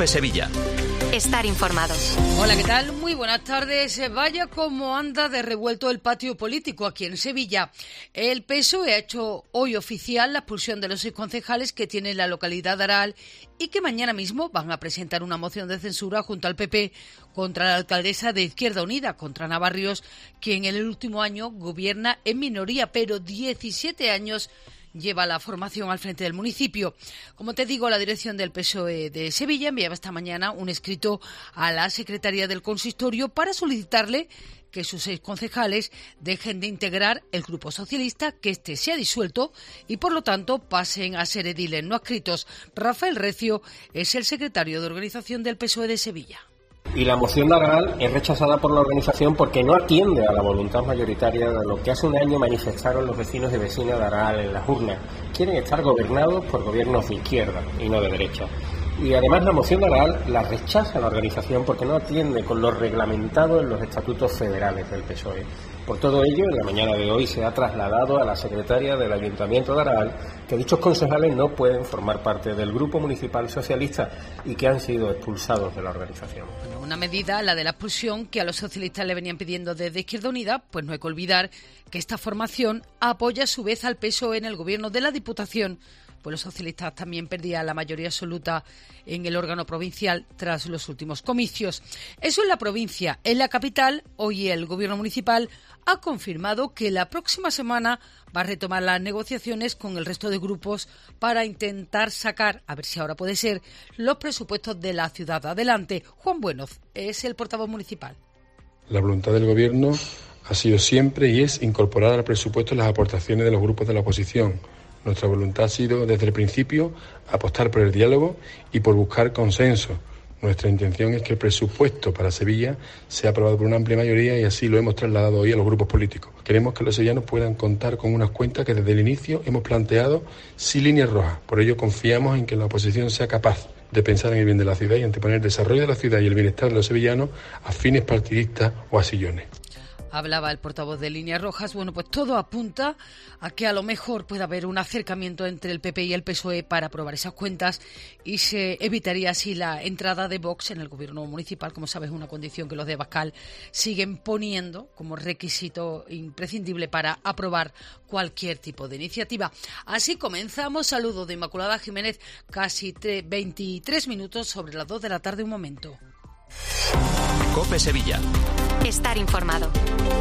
COPE Sevilla. Estar informados. Hola, ¿qué tal? Muy buenas tardes. Vaya cómo anda de revuelto el patio político aquí en Sevilla. El PSOE ha hecho hoy oficial la expulsión de los 6 concejales que tiene la localidad de Aral y que mañana mismo van a presentar una moción de censura junto al PP contra la alcaldesa de Izquierda Unida, contra Ana Barrios, quien en el último año gobierna en minoría, pero 17 años lleva la formación al frente del municipio. Como te digo, la dirección del PSOE de Sevilla enviaba esta mañana un escrito a la secretaría del consistorio para solicitarle que sus 6 concejales dejen de integrar el Grupo Socialista, que este se ha disuelto y por lo tanto pasen a ser ediles no adscritos. Rafael Recio es el secretario de organización del PSOE de Sevilla. Y la moción de Aral es rechazada por la organización porque no atiende a la voluntad mayoritaria de lo que hace un año manifestaron los vecinos y vecinas de Aral en las urnas. Quieren estar gobernados por gobiernos de izquierda y no de derecha. Y además la moción de Aral la rechaza la organización porque no atiende con lo reglamentado en los estatutos federales del PSOE. Por todo ello, en la mañana de hoy se ha trasladado a la secretaria del Ayuntamiento de Aral que dichos concejales no pueden formar parte del Grupo Municipal Socialista y que han sido expulsados de la organización. Bueno, una medida, la de la expulsión, que a los socialistas le venían pidiendo desde Izquierda Unida, pues no hay que olvidar que esta formación apoya a su vez al PSOE en el gobierno de la Diputación. Pues los socialistas también perdían la mayoría absoluta en el órgano provincial tras los últimos comicios. Eso en la provincia. En la capital, hoy el gobierno municipal ha confirmado que la próxima semana va a retomar las negociaciones con el resto de grupos para intentar sacar, a ver si ahora puede ser, los presupuestos de la ciudad adelante. Juan Buenoz es el portavoz municipal. La voluntad del gobierno ha sido siempre y es incorporar al presupuesto las aportaciones de los grupos de la oposición. Nuestra voluntad ha sido, desde el principio, apostar por el diálogo y por buscar consenso. Nuestra intención es que el presupuesto para Sevilla sea aprobado por una amplia mayoría y así lo hemos trasladado hoy a los grupos políticos. Queremos que los sevillanos puedan contar con unas cuentas que desde el inicio hemos planteado sin líneas rojas. Por ello confiamos en que la oposición sea capaz de pensar en el bien de la ciudad y anteponer el desarrollo de la ciudad y el bienestar de los sevillanos a fines partidistas o a sillones. Hablaba el portavoz de Líneas Rojas. Bueno, pues todo apunta a que a lo mejor pueda haber un acercamiento entre el PP y el PSOE para aprobar esas cuentas y se evitaría así la entrada de Vox en el gobierno municipal. Como sabes, una condición que los de Abascal siguen poniendo como requisito imprescindible para aprobar cualquier tipo de iniciativa. Así comenzamos. Saludo de Inmaculada Jiménez, casi 23 minutos sobre las 2 de la tarde. Un momento. COPE Sevilla. Estar informado.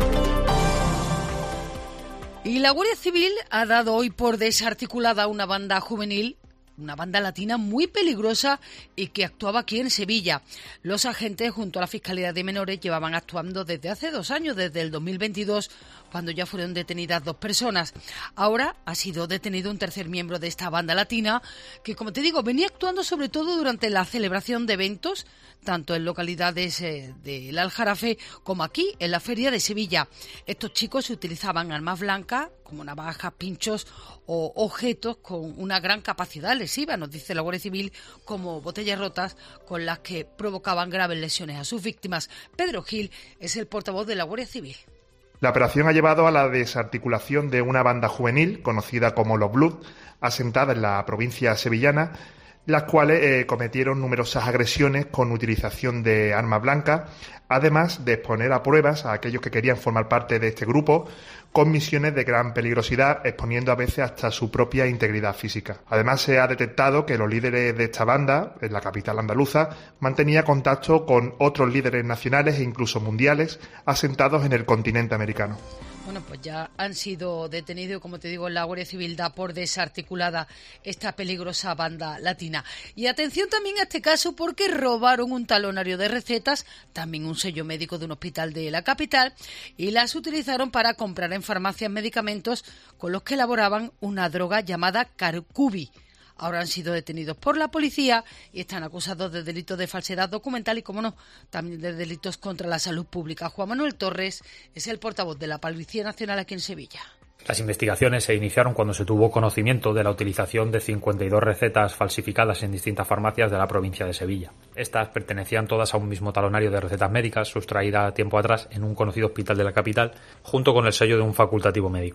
Y la Guardia Civil ha dado hoy por desarticulada una banda juvenil, una banda latina muy peligrosa y que actuaba aquí en Sevilla. Los agentes, junto a la Fiscalía de Menores, llevaban actuando desde hace 2 años, desde el 2022, cuando ya fueron detenidas 2 personas. Ahora ha sido detenido un tercer miembro de esta banda latina que, como te digo, venía actuando sobre todo durante la celebración de eventos, tanto en localidades del Aljarafe como aquí, en la Feria de Sevilla. Estos chicos utilizaban armas blancas, como navajas, pinchos o objetos con una gran capacidad lesiva, nos dice la Guardia Civil, como botellas rotas con las que provocaban graves lesiones a sus víctimas. Pedro Gil es el portavoz de la Guardia Civil. La operación ha llevado a la desarticulación de una banda juvenil, conocida como Los Blood, asentada en la provincia sevillana, las cuales cometieron numerosas agresiones con utilización de armas blancas, además de exponer a pruebas a aquellos que querían formar parte de este grupo con misiones de gran peligrosidad, exponiendo a veces hasta su propia integridad física. Además, se ha detectado que los líderes de esta banda, en la capital andaluza, mantenía contacto con otros líderes nacionales e incluso mundiales asentados en el continente americano. Bueno, pues ya han sido detenidos, como te digo, la Guardia Civil da por desarticulada esta peligrosa banda latina. Y atención también a este caso porque robaron un talonario de recetas, también un sello médico de un hospital de la capital, y las utilizaron para comprar en farmacias medicamentos con los que elaboraban una droga llamada Carcubi. Ahora han sido detenidos por la policía y están acusados de delitos de falsedad documental y, como no, también de delitos contra la salud pública. Juan Manuel Torres es el portavoz de la Policía Nacional aquí en Sevilla. Las investigaciones se iniciaron cuando se tuvo conocimiento de la utilización de 52 recetas falsificadas en distintas farmacias de la provincia de Sevilla. Estas pertenecían todas a un mismo talonario de recetas médicas sustraída tiempo atrás en un conocido hospital de la capital, junto con el sello de un facultativo médico.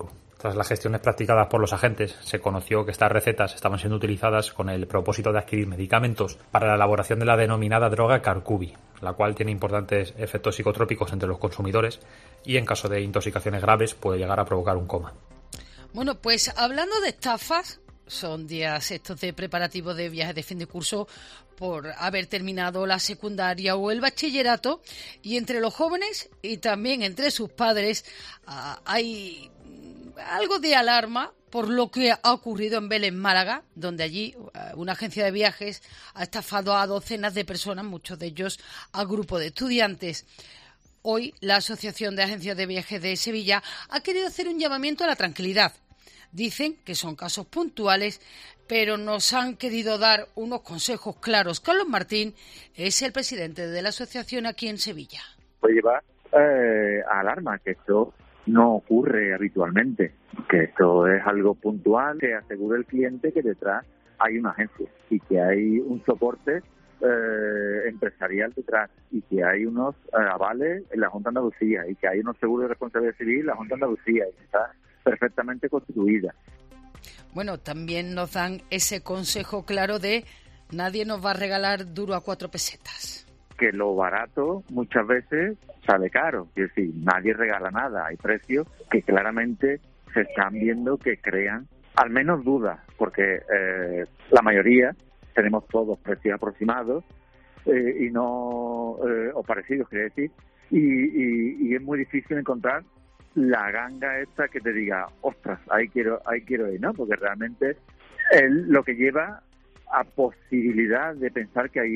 Tras las gestiones practicadas por los agentes, se conoció que estas recetas estaban siendo utilizadas con el propósito de adquirir medicamentos para la elaboración de la denominada droga Carcubi, la cual tiene importantes efectos psicotrópicos entre los consumidores y en caso de intoxicaciones graves puede llegar a provocar un coma. Bueno, pues hablando de estafas, son días estos de preparativos de viajes de fin de curso por haber terminado la secundaria o el bachillerato, y entre los jóvenes y también entre sus padres hay algo de alarma por lo que ha ocurrido en Vélez, Málaga, donde allí una agencia de viajes ha estafado a docenas de personas, muchos de ellos a grupo de estudiantes. Hoy la Asociación de Agencias de Viajes de Sevilla ha querido hacer un llamamiento a la tranquilidad. Dicen que son casos puntuales, pero nos han querido dar unos consejos claros. Carlos Martín es el presidente de la asociación aquí en Sevilla. Puede llevar a alarma, que esto no ocurre habitualmente, que esto es algo puntual, que asegure el cliente que detrás hay una agencia y que hay un soporte empresarial detrás y que hay unos avales en la Junta de Andalucía y que hay unos seguros de responsabilidad civil en la Junta de Andalucía y que está perfectamente constituida. Bueno, también nos dan ese consejo claro de nadie nos va a regalar duro a 4 pesetas. Que lo barato muchas veces sale caro, es decir, nadie regala nada, hay precios que claramente se están viendo que crean al menos dudas, porque la mayoría tenemos todos precios aproximados y no o parecidos, quiere decir, y es muy difícil encontrar la ganga esta que te diga, ostras, ahí quiero ir, ¿no? Porque realmente es lo que lleva a posibilidad de pensar que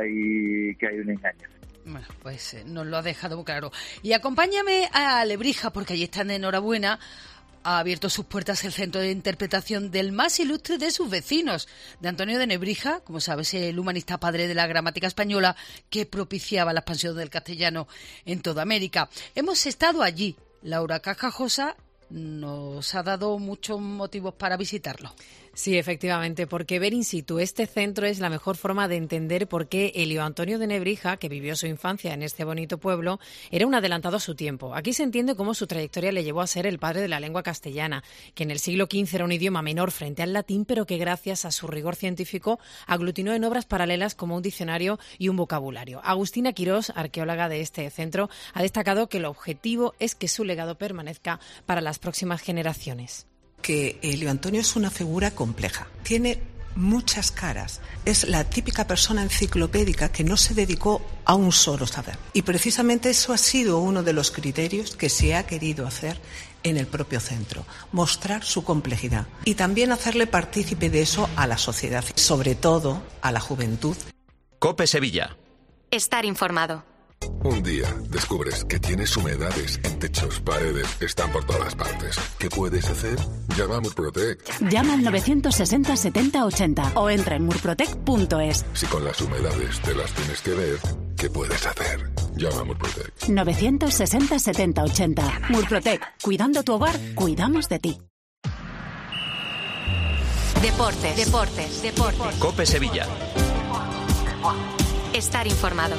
hay un engaño. Bueno, pues nos lo ha dejado muy claro. Y acompáñame a Lebrija, porque allí están de enhorabuena. Ha abierto sus puertas el centro de interpretación del más ilustre de sus vecinos, de Antonio de Nebrija, como sabes, el humanista padre de la gramática española que propiciaba la expansión del castellano en toda América. Hemos estado allí. Laura Cajajosa nos ha dado muchos motivos para visitarlo. Sí, efectivamente, porque ver in situ este centro es la mejor forma de entender por qué Elio Antonio de Nebrija, que vivió su infancia en este bonito pueblo, era un adelantado a su tiempo. Aquí se entiende cómo su trayectoria le llevó a ser el padre de la lengua castellana, que en el siglo XV era un idioma menor frente al latín, pero que gracias a su rigor científico aglutinó en obras paralelas como un diccionario y un vocabulario. Agustina Quirós, arqueóloga de este centro, ha destacado que el objetivo es que su legado permanezca para las próximas generaciones. Que Elio Antonio es una figura compleja. Tiene muchas caras. Es la típica persona enciclopédica que no se dedicó a un solo saber. Y precisamente eso ha sido uno de los criterios que se ha querido hacer en el propio centro. Mostrar su complejidad. Y también hacerle partícipe de eso a la sociedad, sobre todo a la juventud. COPE Sevilla. Estar informado. Un día descubres que tienes humedades en techos, paredes, están por todas partes. ¿Qué puedes hacer? Llama a Murprotec. Llama al 960 70 80 o entra en murprotec.es. Si con las humedades te las tienes que ver, ¿qué puedes hacer? Llama a Murprotec. 960 70 80. Murprotec. Cuidando tu hogar, cuidamos de ti. Deportes. COPE Sevilla. Estar informado.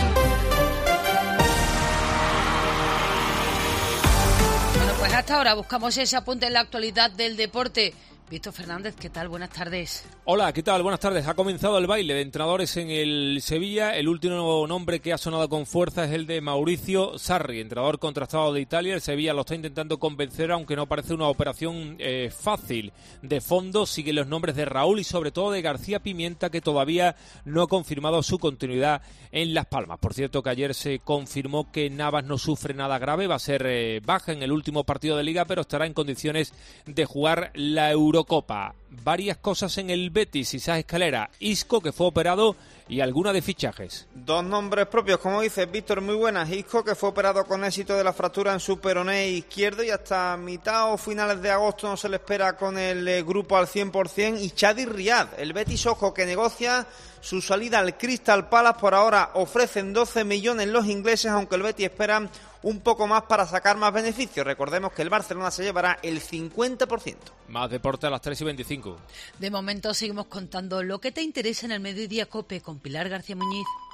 Pues hasta ahora buscamos ese apunte en la actualidad del deporte. Víctor Fernández, ¿qué tal? Buenas tardes. Hola, ¿qué tal? Buenas tardes. Ha comenzado el baile de entrenadores en el Sevilla. El último nombre que ha sonado con fuerza es el de Mauricio Sarri, entrenador contrastado de Italia. El Sevilla lo está intentando convencer, aunque no parece una operación fácil. De fondo siguen los nombres de Raúl y sobre todo de García Pimienta, que todavía no ha confirmado su continuidad en Las Palmas. Por cierto, que ayer se confirmó que Navas no sufre nada grave, va a ser baja en el último partido de Liga, pero estará en condiciones de jugar la Eurocopa. Varias cosas en el Betis, Isaac Escalera, Isco, que fue operado, y alguna de fichajes. 2 nombres propios, como dices, Víctor, muy buenas. Isco, que fue operado con éxito de la fractura en su peroné izquierdo y hasta mitad o finales de agosto no se le espera con el grupo al 100%. Y Chadi Riad, el Betis, ojo, que negocia su salida al Crystal Palace. Por ahora ofrecen 12 millones los ingleses, aunque el Betis espera un poco más para sacar más beneficios. Recordemos que el Barcelona se llevará el 50%. Más deporte a las 3:25. De momento seguimos contando lo que te interesa en el Mediodía COPE con Pilar García Muñiz.